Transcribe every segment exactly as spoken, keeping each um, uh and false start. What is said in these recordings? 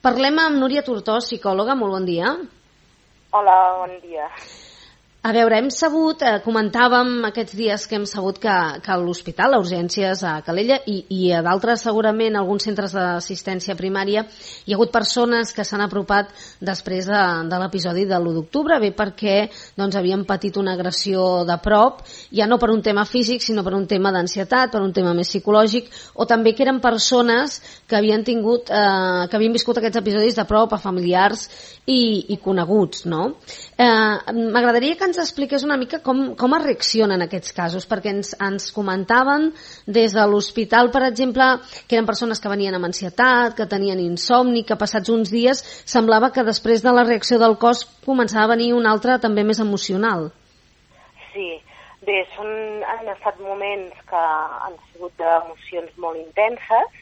Parlem amb Núria Tortós, psicòloga, molt bon dia. Hola, bon dia. A veure, hem sabut, eh, comentàvem aquests dies que hem sabut que, que a l'hospital, a urgències a Calella i, i a d'altres segurament, alguns centres d'assistència primària, hi ha hagut persones que s'han apropat després de, de l'episodi de l'u d'octubre, bé perquè doncs, havien patit una agressió de prop, ja no per un tema físic, sinó per un tema d'ansietat, per un tema més psicològic, o també que eren persones que havien tingut, eh, que havien viscut aquests episodis de prop a familiars i, i coneguts, no? Eh, M'agradaria que ens expliqués una mica com, com es reaccionen aquests casos, perquè ens, ens comentaven des de l'hospital, per exemple, que eren persones que venien amb ansietat, que tenien insomni, que passats uns dies semblava que després de la reacció del cos començava a venir una altra també més emocional. Sí, bé, són, han estat moments que han sigut d'emocions molt intenses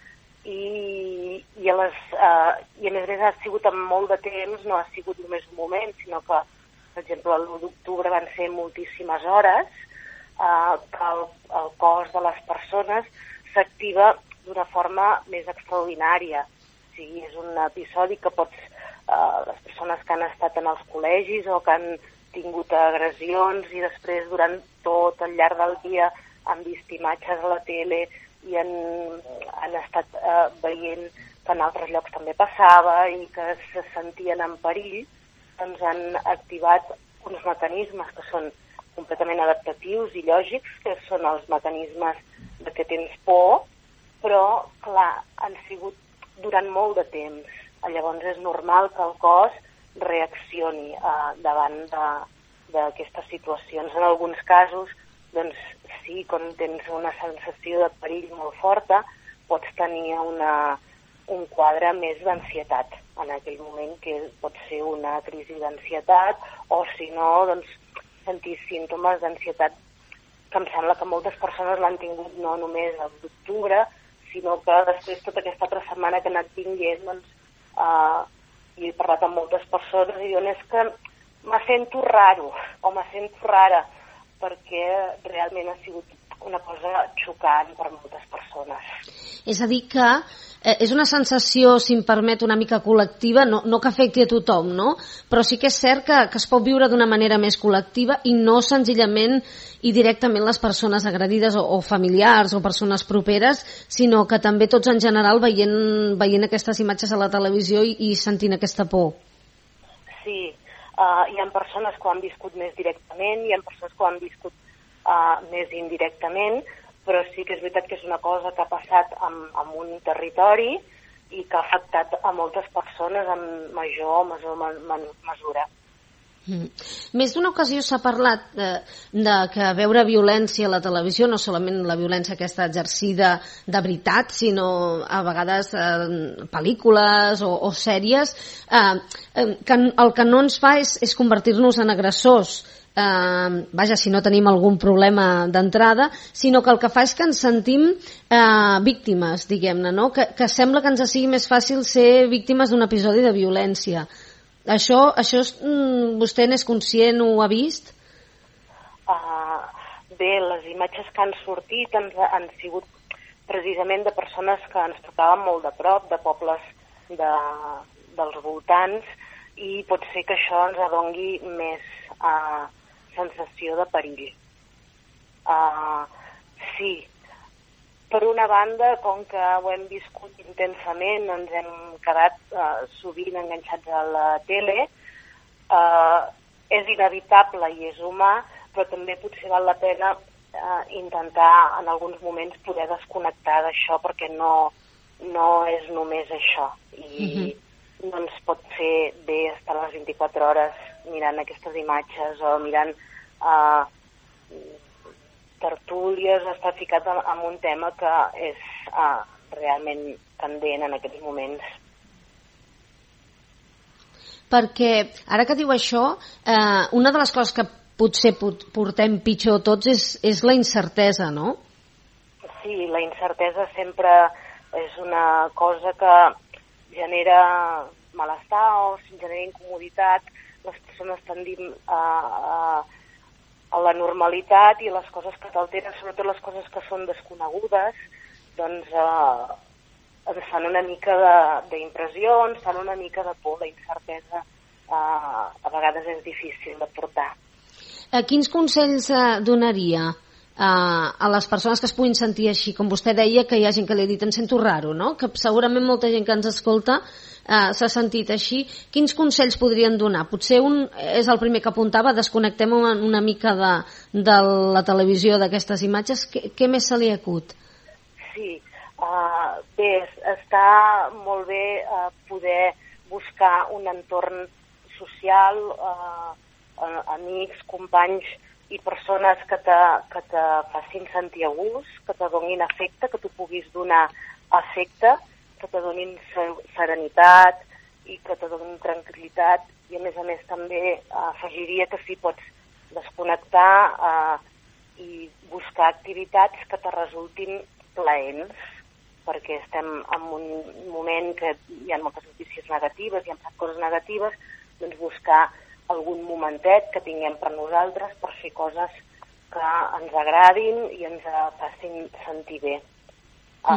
i, i, a les, eh, i a més a més ha sigut amb molt de temps, no ha sigut només un moment, sinó que per exemple, l'u d'octubre van ser moltíssimes hores, eh, que el, el cos de les persones s'activa d'una forma més extraordinària. O sigui, és un episodi que pots, eh, les persones que han estat en els col·legis o que han tingut agressions i després durant tot el llarg del dia han vist imatges a la tele i han, han estat eh, veient que en altres llocs també passava i que se sentien en perill, doncs han activat uns mecanismes que són completament adaptatius i lògics, que són els mecanismes de que tens por, però, clar, han sigut durant molt de temps. Llavors és normal que el cos reaccioni eh, davant d'aquestes situacions. En alguns casos, doncs sí, quan tens una sensació de perill molt forta, pots tenir una, un quadre més d'ansietat en aquell moment, que pot ser una crisi d'ansietat o, si no, doncs, sentir símptomes d'ansietat que em sembla que moltes persones l'han tingut no només el d'octubre, sinó que després tota aquesta altra setmana que he anat tinguent, doncs, uh, i he parlat amb moltes persones i diuen és que me sento raro o me sento rara, perquè realment ha sigut una cosa xocant per moltes persones. És a dir que eh, és una sensació, si em permet, una mica col·lectiva, no, no que afecti a tothom, no? Però sí que és cert que, que es pot viure d'una manera més col·lectiva i no senzillament i directament les persones agredides o, o familiars o persones properes, sinó que també tots en general veient, veient aquestes imatges a la televisió i, i sentint aquesta por. Sí, uh, hi ha persones que ho han viscut més directament, hi ha persones que ho han viscut uh, més indirectament, però sí que és veritat que és una cosa que ha passat en, en un territori i que ha afectat a moltes persones en major o major mesura. Mm. Més d'una ocasió s'ha parlat de, de que veure violència a la televisió, no solament la violència aquesta exercida de veritat, sinó a vegades eh, pel·lícules o, o sèries, eh, eh, que el que no ens fa és, és convertir-nos en agressors, Uh, vaja, si no tenim algun problema d'entrada, sinó que el que fa és que ens sentim uh, víctimes, diguem-ne, no? Que, que sembla que ens sigui més fàcil ser víctimes d'un episodi de violència. Això, això mm, vostè n'és conscient, ho ha vist? Uh, bé, les imatges que han sortit han, han sigut precisament de persones que ens tocaven molt de prop, de pobles de, dels voltants, i pot ser que això ens adongui més uh, sensació de perill. Uh, sí, per una banda, com que ho hem viscut intensament, ens hem quedat uh, sovint enganxats a la tele, uh, és inevitable i és humà, però també potser val la pena uh, intentar en alguns moments poder desconnectar d'això, perquè no, no és només això. I mm-hmm. no ens pot fer bé estar les vint-i-quatre hores mirant aquestes imatges o mirant uh, tertúlies, estar ficat en, en un tema que és uh, realment candent en aquests moments. Perquè, ara que diu això, eh, una de les coses que potser portem pitjor tots és, és la incertesa, no? Sí, la incertesa sempre és una cosa que genera malestar o genera incomoditat. Les persones tendim a, a, a la normalitat i les coses que t'alteren, sobretot les coses que són desconegudes, doncs eh, ens fan una mica d'impressió, ens fan una mica de por, la incertesa eh, a vegades és difícil de portar. Eh, quins consells eh, donaria eh, a les persones que es puguin sentir així? Com vostè deia, que hi ha gent que li ha dit em sento raro, no? Que segurament molta gent que ens escolta eh, s'ha sentit així. Quins consells podrien donar? Potser un és el primer que apuntava, desconnectem una, una mica de, de la televisió, d'aquestes imatges. Què, què més se li acut? Sí, uh, bé, està molt bé uh, poder buscar un entorn social, uh, amics, companys i persones que te, que te facin sentir a gust, que te donin afecte, que tu puguis donar afecte, que te donin serenitat i que te donin tranquil·litat, i a més a més també afegiria que si pots desconnectar eh, i buscar activitats que te resultin plaents, perquè estem en un moment que hi ha moltes notícies negatives i hem fet coses negatives, doncs buscar algun momentet que tinguem per nosaltres per fer coses que ens agradin i ens facin sentir bé. Mm.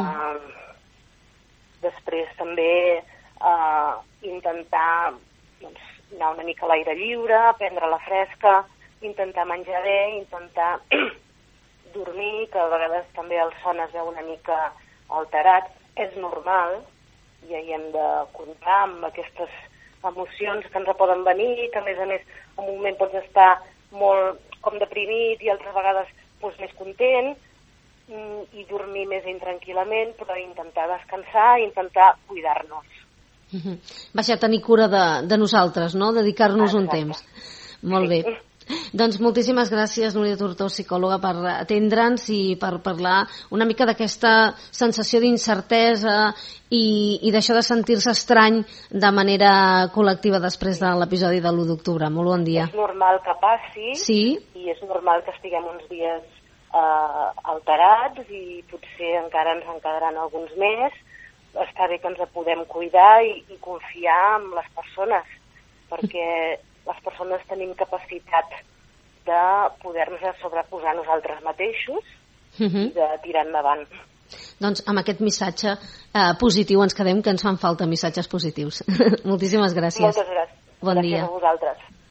Uh, després també uh, intentar doncs, anar una mica a l'aire lliure, prendre la fresca, intentar menjar bé, intentar dormir, que a vegades també el son es veu una mica alterat. És normal, i hi hem de comptar amb aquestes emocions que ens poden venir, que a més a més en un moment pots estar molt com deprimit i altres vegades doncs, més content, i dormir més intranquil·lament, però intentar descansar i intentar cuidar-nos. Mm-hmm. Vaja, tenir cura de, de nosaltres, no? Dedicar-nos un temps. Molt sí. bé. Doncs moltíssimes gràcies, Núria Tortós, psicòloga, per atendre'ns i per parlar una mica d'aquesta sensació d'incertesa i, i d'això de sentir-se estrany de manera col·lectiva després de l'episodi de l'u d'octubre. Molt bon dia. És normal que passi, sí? I és normal que estiguem uns dies eh, alterats i potser encara ens en quedaran alguns més. Està bé que ens podem cuidar i, i confiar en les persones, perquè les persones tenim capacitat de poder-nos sobreposar nosaltres mateixos uh-huh. i de tirar endavant. Doncs amb aquest missatge eh, positiu ens quedem, que ens fan falta missatges positius. Moltíssimes gràcies. Moltes gràcies. Bon gràcies dia. a vosaltres.